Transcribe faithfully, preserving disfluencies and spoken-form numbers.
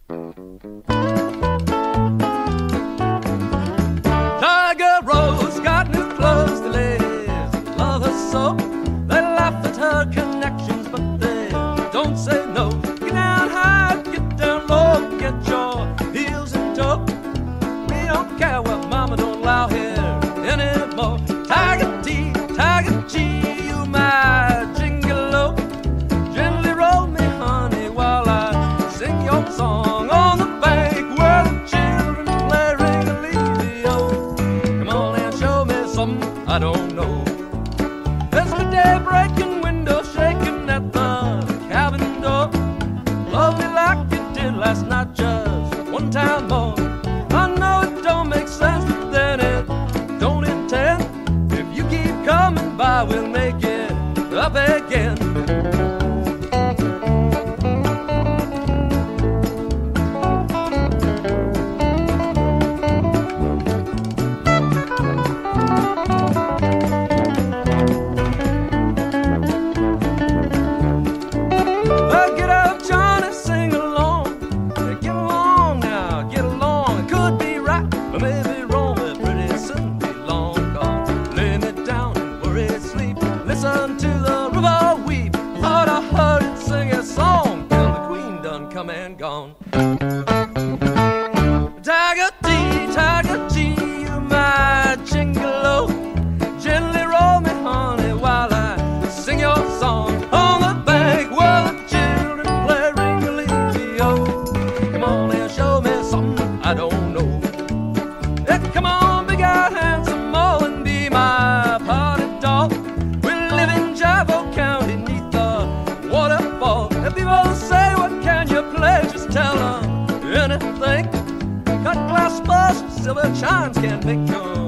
Tiger Rose got new clothes, the ladies love her so. They laugh at her connections, but they don't say no. Get down high, get down low, get your heels in tow. We don't care what mama don't allow here anymore. Tiger T, Tiger G, you my gigolo. Gently roll me, honey, while I sing your song on the bank where the children play ring-a-lee-lee-o. Come on and show me something I don't know. There's the day breaking, window shaking at the cabin door. Love me like you did last night, just one time more. I know it don't make sense, but then it don't intend. If you keep coming by, we'll make it up again. Well, get up, Johnny, sing along. Get along now, get along. It could be right, but maybe wrong, but pretty soon be long gone. Lay me down and worry sleep. Listen to the river weep. Thought I heard it sing a song till the queen done come and gone. Tiger T, Tiger G, you my gigolo. Gently roll me, honey, while I sing your song on the bank where the children play ring-a-lee-lee-o. Come on and show me something I don't know. Hey, come on, big eyed handsome Mo, and be my party dog. We live in Javo County, neath the waterfall. If people say, what can you play? Just tell them anything. Cut glass bust, silver chimes can make your